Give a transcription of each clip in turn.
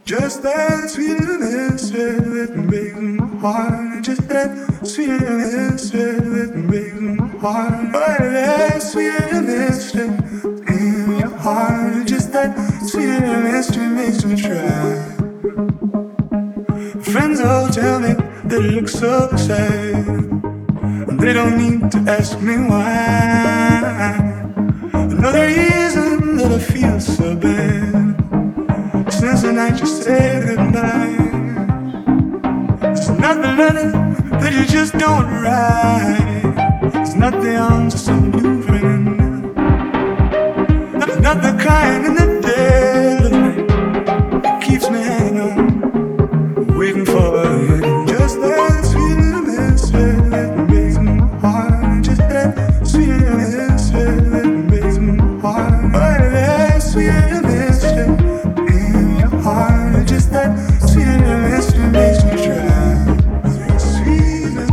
Just that sweetness that makes my heart. Just that sweetness that makes my heart. Oh, that sweetness in your heart. Just that sweetness that makes me try. Friends all tell me they look so sad. They don't need to ask me why. Another reason that I feel so bad. Since the night you said goodnight, it's not the letter that you just don't write. It's not the answer to some new friend. Not the kind in the dead of night that keeps me hanging on, waiting for you. Just that sweetness that makes my heart. Just that sweetness that makes my heart. Oh, that sweetness in your heart. Just that sweetness that makes me try. Sweetness,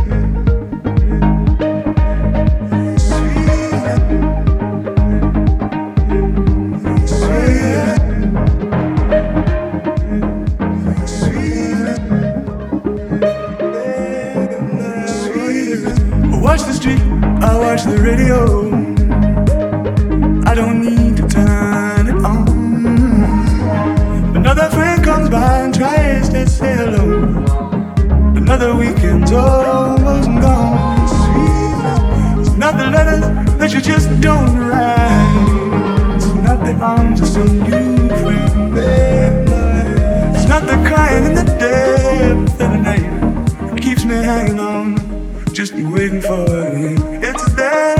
I watch the street, I watch the radio. I don't need to turn it on. Another friend comes by and tries to say hello. Another weekend's almost gone. Sweet, it's not the letters that you just don't write. It's not the arms of some new friend. It's not the crying in the depth of the night that keeps me hanging on, just waiting for you. It's there.